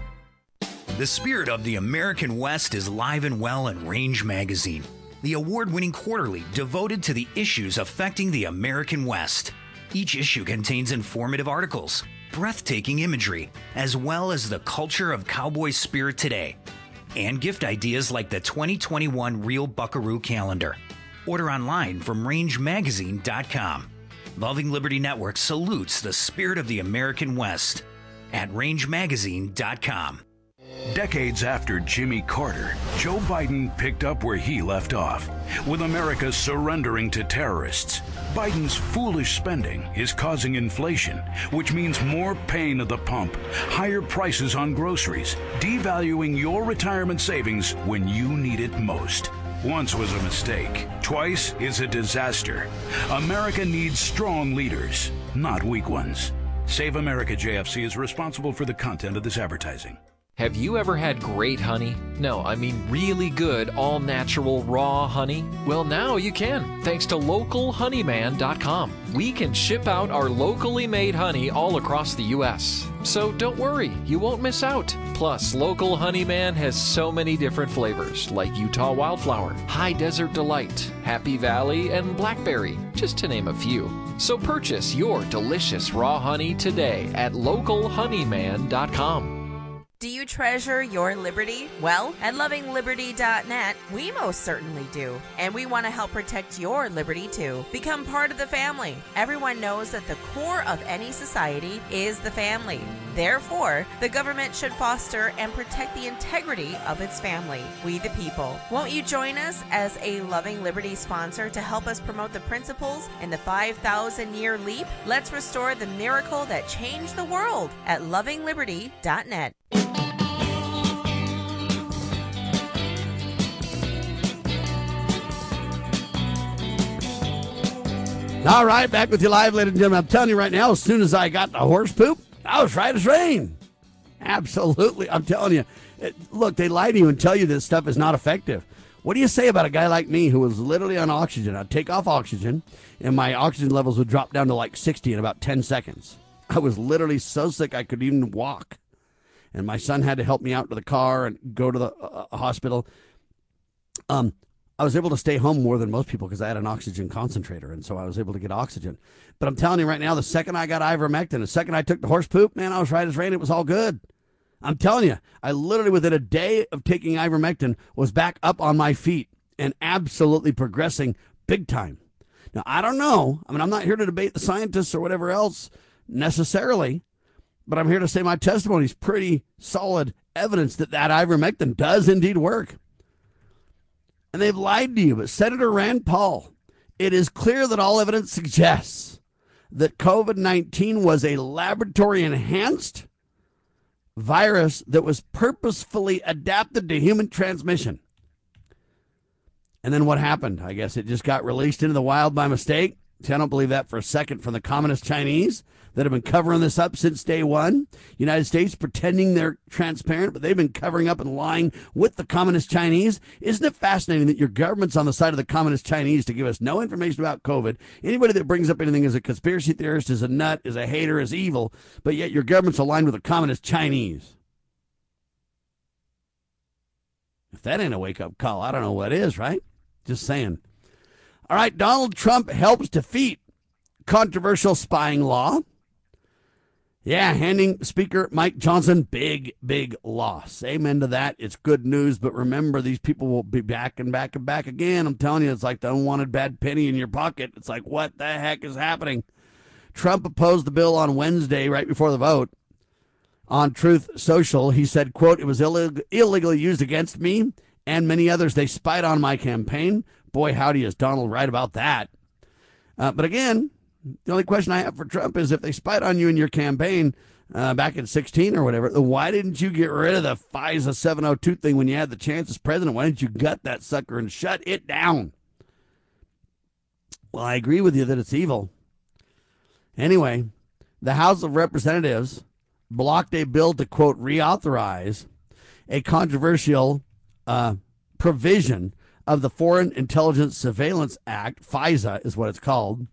The spirit of the American West is live and well in Range Magazine, the award-winning quarterly devoted to the issues affecting the American West. Each issue contains informative articles, breathtaking imagery, as well as the culture of cowboy spirit today, and gift ideas like the twenty twenty-one Real Buckaroo Calendar. Order online from range magazine dot com. Loving Liberty Network salutes the spirit of the American West at range magazine dot com. Decades after Jimmy Carter, Joe Biden picked up where he left off, with America surrendering to terrorists. Biden's foolish spending is causing inflation, which means more pain at the pump, higher prices on groceries, devaluing your retirement savings when you need it most. Once was a mistake. Twice is a disaster. America needs strong leaders, not weak ones. Save America J F C is responsible for the content of this advertising. Have you ever had great honey? No, I mean really good, all-natural, raw honey? Well, now you can, thanks to local honey man dot com. We can ship out our locally made honey all across the U S So don't worry, you won't miss out. Plus, Local Honeyman has so many different flavors, like Utah Wildflower, High Desert Delight, Happy Valley, and Blackberry, just to name a few. So purchase your delicious raw honey today at local honey man dot com. Do you treasure your liberty? Well, at loving liberty dot net, we most certainly do. And we want to help protect your liberty too. Become part of the family. Everyone knows that the core of any society is the family. Therefore, the government should foster and protect the integrity of its family, we the people. Won't you join us as a Loving Liberty sponsor to help us promote the principles in the five thousand year leap? Let's restore the miracle that changed the world at loving liberty dot net. All right, back with you live, ladies and gentlemen. I'm telling you right now, as soon as I got the horse poop, I was right as rain. Absolutely. I'm telling you. It, look, they lie to you and tell you this stuff is not effective. What do you say about a guy like me who was literally on oxygen? I'd take off oxygen, and my oxygen levels would drop down to like sixty in about ten seconds. I was literally so sick I could even walk. And my son had to help me out to the car and go to the uh, hospital. Um, I was able to stay home more than most people because I had an oxygen concentrator, and so I was able to get oxygen. But I'm telling you right now, the second I got ivermectin, the second I took the horse poop, man, I was right as rain. It was all good. I'm telling you, I literally, within a day of taking ivermectin, was back up on my feet and absolutely progressing big time. Now, I don't know. I mean, I'm not here to debate the scientists or whatever else necessarily, but I'm here to say my testimony is pretty solid evidence that that ivermectin does indeed work. And they've lied to you. But Senator Rand Paul, it is clear that all evidence suggests that COVID nineteen was a laboratory-enhanced virus that was purposefully adapted to human transmission. And then what happened? I guess it just got released into the wild by mistake. See, I don't believe that for a second from the communist Chinese. that have been covering this up since day one. United States pretending they're transparent, but they've been covering up and lying with the communist Chinese. Isn't it fascinating that your government's on the side of the communist Chinese to give us no information about COVID? Anybody that brings up anything as a conspiracy theorist, is a nut, is a hater, is evil, but yet your government's aligned with the communist Chinese. If that ain't a wake-up call, I don't know what is, right? Just saying. All right, Donald Trump helps defeat controversial spying law. Yeah, handing Speaker Mike Johnson big, big loss. Amen to that. It's good news, but remember, these people will be back and back and back again. I'm telling you, it's like the unwanted bad penny in your pocket. It's like, what the heck is happening? Trump opposed the bill on Wednesday, right before the vote. On Truth Social, he said, quote, "It was illeg- illegally used against me and many others. They spied on my campaign." Boy, howdy, is Donald right about that. Uh, but again, the only question I have for Trump is if they spied on you in your campaign uh, back in sixteen or whatever, then why didn't you get rid of the FISA seven oh two thing when you had the chance as president? Why didn't you gut that sucker and shut it down? Well, I agree with you that it's evil. Anyway, the House of Representatives blocked a bill to, quote, reauthorize a controversial uh, provision of the Foreign Intelligence Surveillance Act, FISA is what it's called.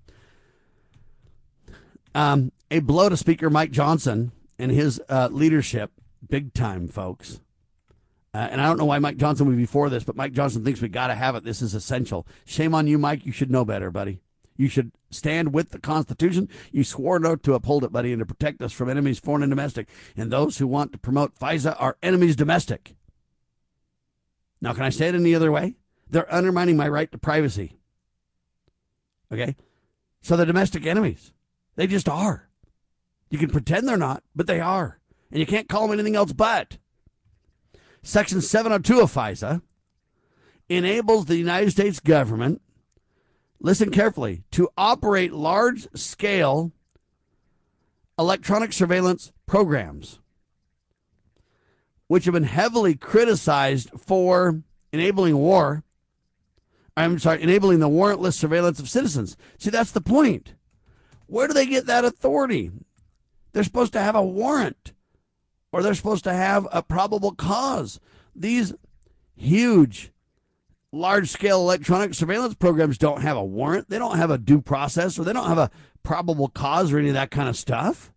Um, a blow to Speaker Mike Johnson and his uh, leadership, big time, folks. Uh, and I don't know why Mike Johnson would be for this, but Mike Johnson thinks we got to have it. This is essential. Shame on you, Mike. You should know better, buddy. You should stand with the Constitution. You swore an oath to uphold it, buddy, and to protect us from enemies, foreign and domestic. And those who want to promote FISA are enemies domestic. Now, can I say it any other way? They're undermining my right to privacy. Okay? So they're domestic enemies. They just are. You can pretend they're not, but they are. And you can't call them anything else but. Section seven oh two of FISA enables the United States government, listen carefully, to operate large-scale electronic surveillance programs, which have been heavily criticized for enabling war. I'm sorry, enabling the warrantless surveillance of citizens. See, that's the point. Where do they get that authority? They're supposed to have a warrant, or they're supposed to have a probable cause. These huge, large-scale electronic surveillance programs don't have a warrant. They don't have a due process, or they don't have a probable cause or any of that kind of stuff.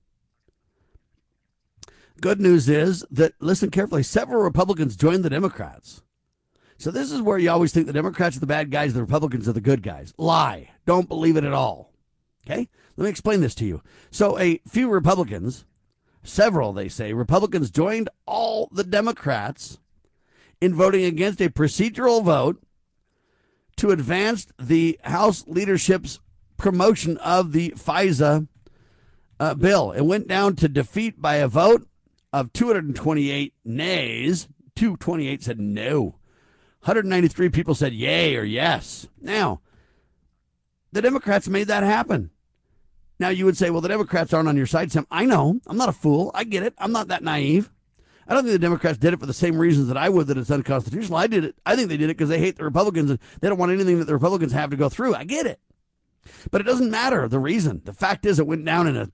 Good news is that, listen carefully, several Republicans joined the Democrats. So this is where you always think the Democrats are the bad guys, the Republicans are the good guys. Lie. Don't believe it at all. Okay? Let me explain this to you. So a few Republicans, several, they say, Republicans joined all the Democrats in voting against a procedural vote to advance the House leadership's promotion of the FISA uh, bill. It went down to defeat by a vote of two hundred twenty-eight nays. two hundred twenty-eight said no. one hundred ninety-three people said yay or yes. Now, the Democrats made that happen. Now, you would say, well, the Democrats aren't on your side, Sam. I know. I'm not a fool. I get it. I'm not that naive. I don't think the Democrats did it for the same reasons that I would, that it's unconstitutional. I did it. I think they did it because they hate the Republicans and they don't want anything that the Republicans have to go through. I get it. But it doesn't matter the reason. The fact is it went down in a,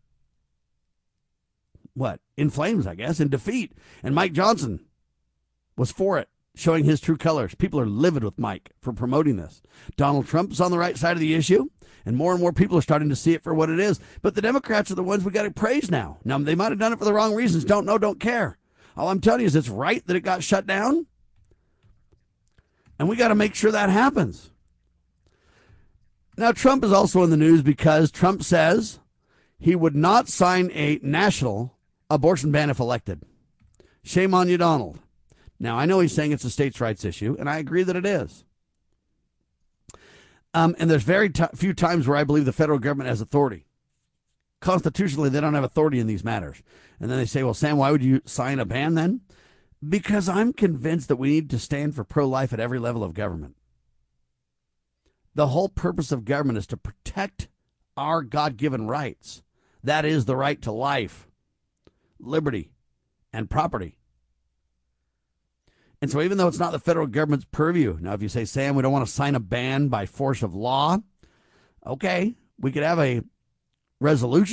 what, in flames, I guess, in defeat. And Mike Johnson was for it, showing his true colors. People are livid with Mike for promoting this. Donald Trump is on the right side of the issue, and more and more people are starting to see it for what it is. But the Democrats are the ones we got to praise now. Now, they might have done it for the wrong reasons. Don't know, don't care. All I'm telling you is it's right that it got shut down, and we got to make sure that happens. Now, Trump is also in the news because Trump says he would not sign a national abortion ban if elected. Shame on you, Donald. Now, I know he's saying it's a states' rights issue, and I agree that it is. Um, and there's very t- few times where I believe the federal government has authority. Constitutionally, they don't have authority in these matters. And then they say, well, Sam, why would you sign a ban then? Because I'm convinced that we need to stand for pro-life at every level of government. The whole purpose of government is to protect our God-given rights. That is the right to life, liberty, and property. And so even though it's not the federal government's purview, now if you say, Sam, we don't want to sign a ban by force of law, okay, we could have a resolution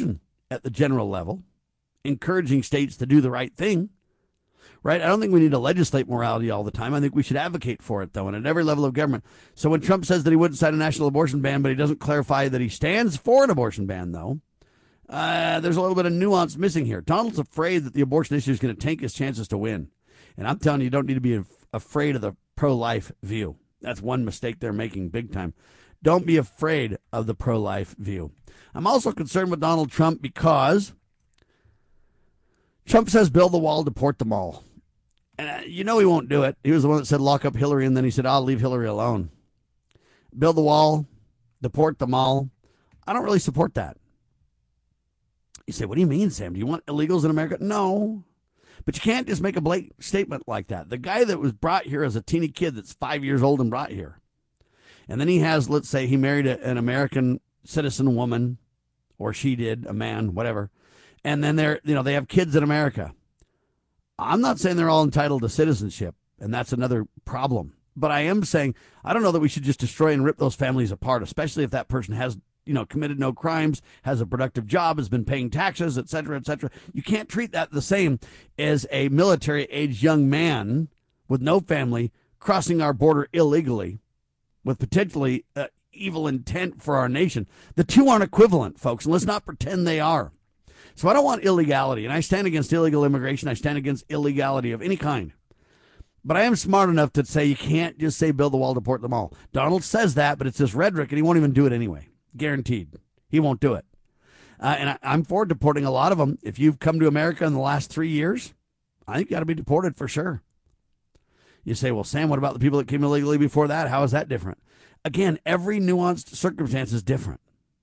at the general level, encouraging states to do the right thing, right? I don't think we need to legislate morality all the time. I think we should advocate for it, though, and at every level of government. So when Trump says that he wouldn't sign a national abortion ban, but he doesn't clarify that he stands for an abortion ban, though, uh, there's a little bit of nuance missing here. Donald's afraid that the abortion issue is going to tank his chances to win. And I'm telling you, you don't need to be af- afraid of the pro-life view. That's one mistake they're making big time. Don't be afraid of the pro-life view. I'm also concerned with Donald Trump because Trump says build the wall, deport them all. And uh, you know he won't do it. He was the one that said lock up Hillary, and then he said, I'll leave Hillary alone. Build the wall, deport them all. I don't really support that. You say, what do you mean, Sam? Do you want illegals in America? No. But you can't just make a blatant statement like that. The guy that was brought here as a teeny kid that's five years old and brought here. And then he has, let's say, he married a, an American citizen woman, or she did, a man, whatever. And then they're, you know, they have kids in America. I'm not saying they're all entitled to citizenship, and that's another problem. But I am saying I don't know that we should just destroy and rip those families apart, especially if that person has, you know, committed no crimes, has a productive job, has been paying taxes, et cetera, et cetera. You can't treat that the same as a military-aged young man with no family crossing our border illegally with potentially uh, evil intent for our nation. The two aren't equivalent, folks, and let's not pretend they are. So I don't want illegality, and I stand against illegal immigration. I stand against illegality of any kind. But I am smart enough to say you can't just say build the wall, deport them all. Donald says that, but it's this rhetoric, and he won't even do it anyway. Guaranteed. He won't do it. Uh, and I, I'm for deporting a lot of them. If you've come to America in the last three years, I think you got to be deported for sure. You say, well, Sam, what about the people that came illegally before that? How is that different? Again, every nuanced circumstance is different.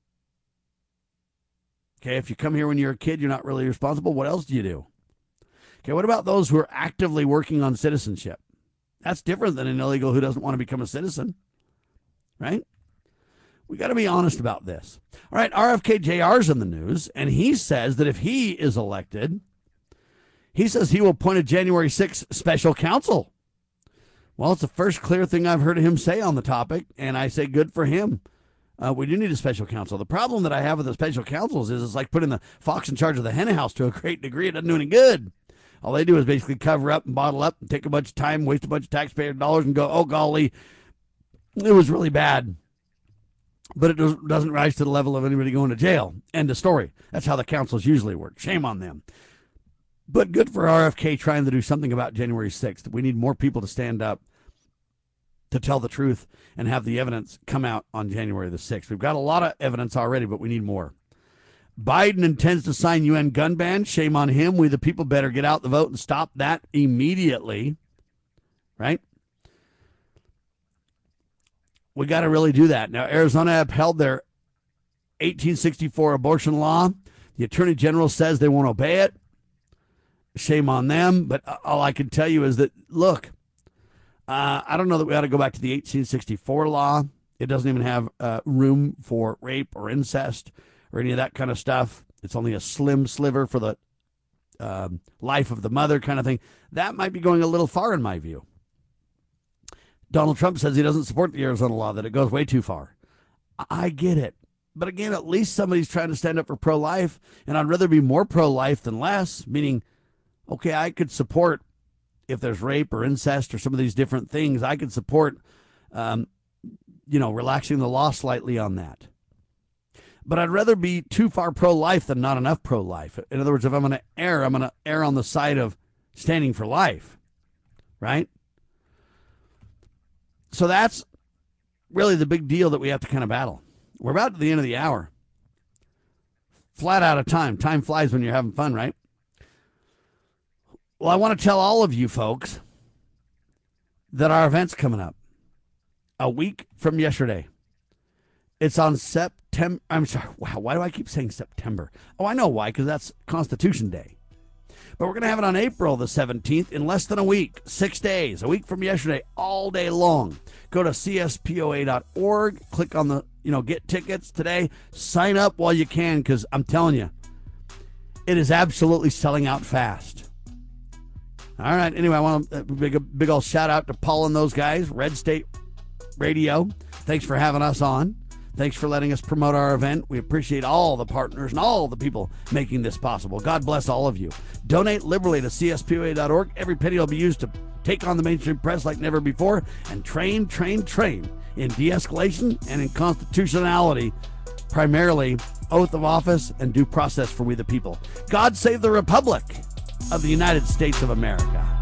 Okay, if you come here when you're a kid, you're not really responsible. What else do you do? Okay, what about those who are actively working on citizenship? That's different than an illegal who doesn't want to become a citizen, right? We got to be honest about this. All right, R F K J R's in the news, and he says that if he is elected, he says he will appoint a January sixth special counsel. Well, it's the first clear thing I've heard him say on the topic, and I say good for him. Uh, we do need a special counsel. The problem that I have with the special counsels is it's like putting the fox in charge of the hen house to a great degree. It doesn't do any good. All they do is basically cover up and bottle up and take a bunch of time, waste a bunch of taxpayer dollars and go, oh, golly, it was really bad. But it doesn't rise to the level of anybody going to jail. End of story. That's how the councils usually work. Shame on them. But good for R F K trying to do something about January sixth. We need more people to stand up to tell the truth and have the evidence come out on January the sixth. We've got a lot of evidence already, but we need more. Biden intends to sign U N gun ban. Shame on him. We the people better get out the vote and stop that immediately. Right? We got to really do that. Now, Arizona upheld their eighteen sixty-four abortion law. The Attorney General says they won't obey it. Shame on them. But all I can tell you is that, look, uh, I don't know that we ought to go back to the eighteen sixty-four law. It doesn't even have uh, room for rape or incest or any of that kind of stuff. It's only a slim sliver for the um, life of the mother kind of thing. That might be going a little far in my view. Donald Trump says he doesn't support the Arizona law, that it goes way too far. I get it. But again, at least somebody's trying to stand up for pro-life, and I'd rather be more pro-life than less, meaning, okay, I could support if there's rape or incest or some of these different things, I could support, um, you know, relaxing the law slightly on that. But I'd rather be too far pro-life than not enough pro-life. In other words, if I'm going to err, I'm going to err on the side of standing for life, right? So that's really the big deal that we have to kind of battle. We're about to the end of the hour. Flat out of time. Time flies when you're having fun, right? Well, I want to tell all of you folks that our event's coming up a week from yesterday. It's on September. I'm sorry. Wow. Why do I keep saying September? Oh, I know why, because that's Constitution Day. But we're going to have it on April the seventeenth in less than a week, six days, a week from yesterday, all day long. Go to C S P O A dot org, click on the, you know, get tickets today. Sign up while you can, because I'm telling you, it is absolutely selling out fast. All right. Anyway, I want to big a big old shout out to Paul and those guys, Red State Radio. Thanks for having us on. Thanks for letting us promote our event. We appreciate all the partners and all the people making this possible. God bless all of you. Donate liberally to C S P O A dot org. Every penny will be used to take on the mainstream press like never before and train, train, train in de-escalation and in constitutionality, primarily oath of office and due process for we the people. God save the Republic of the United States of America.